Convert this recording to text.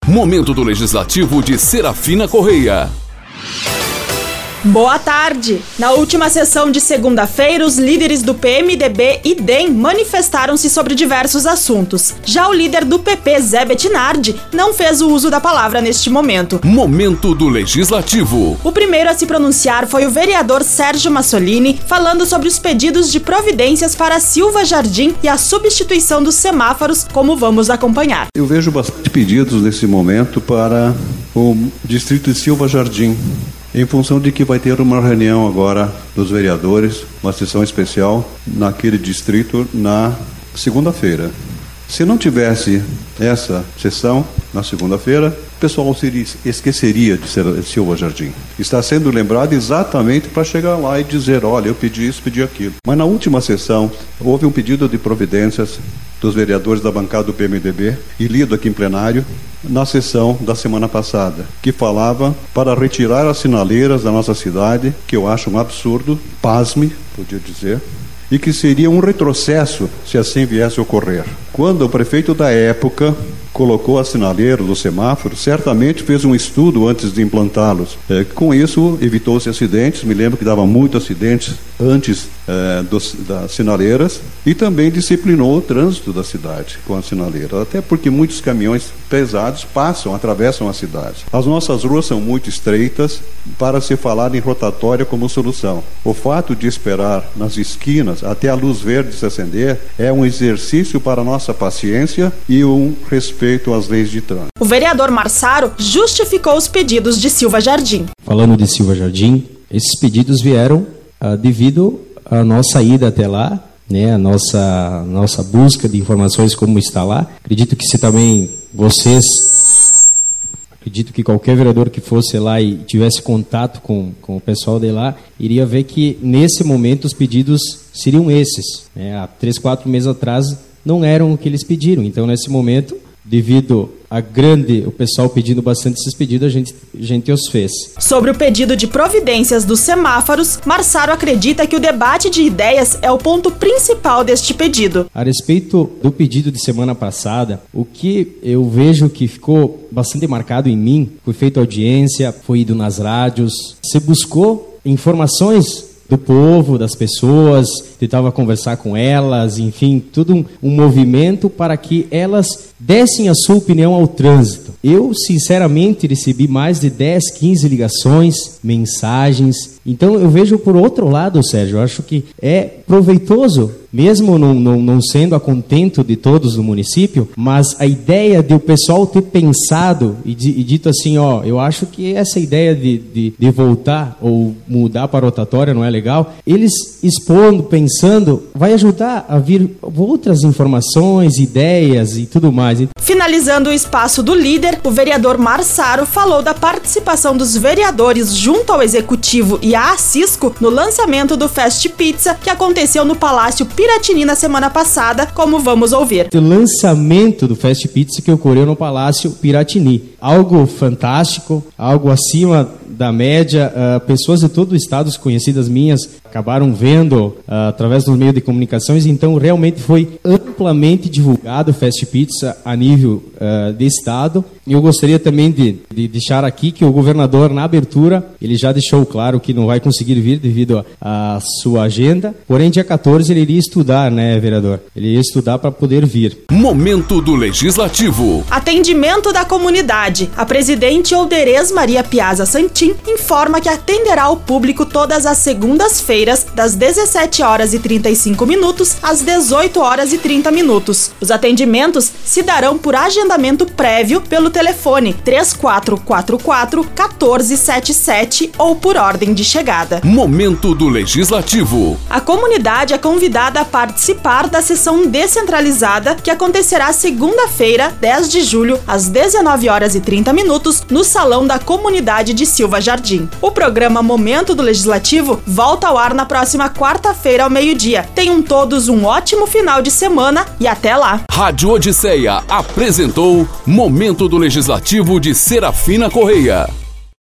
Momento do Legislativo de Serafina Correia. Boa tarde! Na última sessão de segunda-feira, os líderes do PMDB e DEM manifestaram-se sobre diversos assuntos. Já o líder do PP, Zé Bettinardi, não fez o uso da palavra neste momento. Momento do Legislativo. O primeiro a se pronunciar foi o vereador Sérgio Massolini, falando sobre os pedidos de providências para Silva Jardim e a substituição dos semáforos, como vamos acompanhar. Eu vejo bastante pedidos nesse momento para o distrito de Silva Jardim, em função de que vai ter uma reunião agora dos vereadores, uma sessão especial naquele distrito na segunda-feira. Se não tivesse essa sessão na segunda-feira, o pessoal esqueceria de Silva Jardim. Está sendo lembrado exatamente para chegar lá e dizer, olha, eu pedi isso, pedi aquilo. Mas na última sessão, houve um pedido de providências dos vereadores da bancada do PMDB e lido aqui em plenário na sessão da semana passada, que falava para retirar as sinaleiras da nossa cidade, que eu acho um absurdo, pasme, podia dizer, e que seria um retrocesso se assim viesse a ocorrer. Quando o prefeito da época colocou as sinaleiras dos semáforos, certamente fez um estudo antes de implantá-los. Com isso, evitou-se acidentes. Me lembro que dava muitos acidentes antes das sinaleiras, e também disciplinou o trânsito da cidade com as sinaleiras, até porque muitos caminhões pesados atravessam a cidade. As nossas ruas são muito estreitas para se falar em rotatória como solução. O fato de esperar nas esquinas até a luz verde se acender é um exercício para a nossa paciência e um respeito às leis de trânsito. O vereador Marsaro justificou os pedidos de Silva Jardim. Falando de Silva Jardim, esses pedidos vieram devido à nossa ida até lá, né, a nossa busca de informações como está lá. Acredito que acredito que qualquer vereador que fosse lá e tivesse contato com o pessoal de lá, iria ver que nesse momento os pedidos seriam esses, né? Há 3, 4 meses atrás não eram o que eles pediram. Então, nesse momento, devido o pessoal pedindo bastante esses pedidos, a gente os fez. Sobre o pedido de providências dos semáforos, Marsaro acredita que o debate de ideias é o ponto principal deste pedido. A respeito do pedido de semana passada, o que eu vejo que ficou bastante marcado em mim, foi feita audiência, foi ido nas rádios, se buscou informações do povo, das pessoas, tentava conversar com elas, enfim, tudo um movimento para que elas dessem a sua opinião ao trânsito. Eu, sinceramente, recebi mais de 10, 15 ligações, mensagens. Então, eu vejo por outro lado, Sérgio, eu acho que é proveitoso, mesmo não sendo a contento de todos no município, mas a ideia de o pessoal ter pensado e dito assim, eu acho que essa ideia de voltar ou mudar para a rotatória não é legal, eles expondo, pensando, vai ajudar a vir outras informações, ideias e tudo mais. Finalizando o espaço do líder, o vereador Marsaro falou da participação dos vereadores junto ao Executivo e à Cisco no lançamento do Fast Pizza, que aconteceu no Palácio Piratini na semana passada, como vamos ouvir. O lançamento do Fast Pizza que ocorreu no Palácio Piratini. Algo fantástico, algo acima da média. Pessoas de todo o estado, conhecidas minhas, acabaram vendo através dos meios de comunicações. Então, realmente foi amplamente divulgado o Fast Pizza a nível de estado. E eu gostaria também de deixar aqui que o governador, na abertura, ele já deixou claro que não vai conseguir vir devido à sua agenda. Porém, dia 14 ele iria estudar, né, vereador? Ele ia estudar para poder vir. Momento do Legislativo. Atendimento da comunidade. A presidente Olderez Maria Piazza Santin informa que atenderá ao público todas as segundas-feiras, das 17h35 às 18h30. Os atendimentos se darão por agendamento prévio pelo telefone 3444-1477 ou por ordem de chegada. Momento do Legislativo. A comunidade é convidada a participar da sessão descentralizada que acontecerá segunda-feira, 10 de julho, às 19h30, no Salão da Comunidade de Silva Jardim. O programa Momento do Legislativo volta ao ar na próxima quarta-feira ao meio-dia. Tenham todos um ótimo final de semana e até lá. Rádio Odisseia apresentou Momento do Legislativo de Serafina Correia.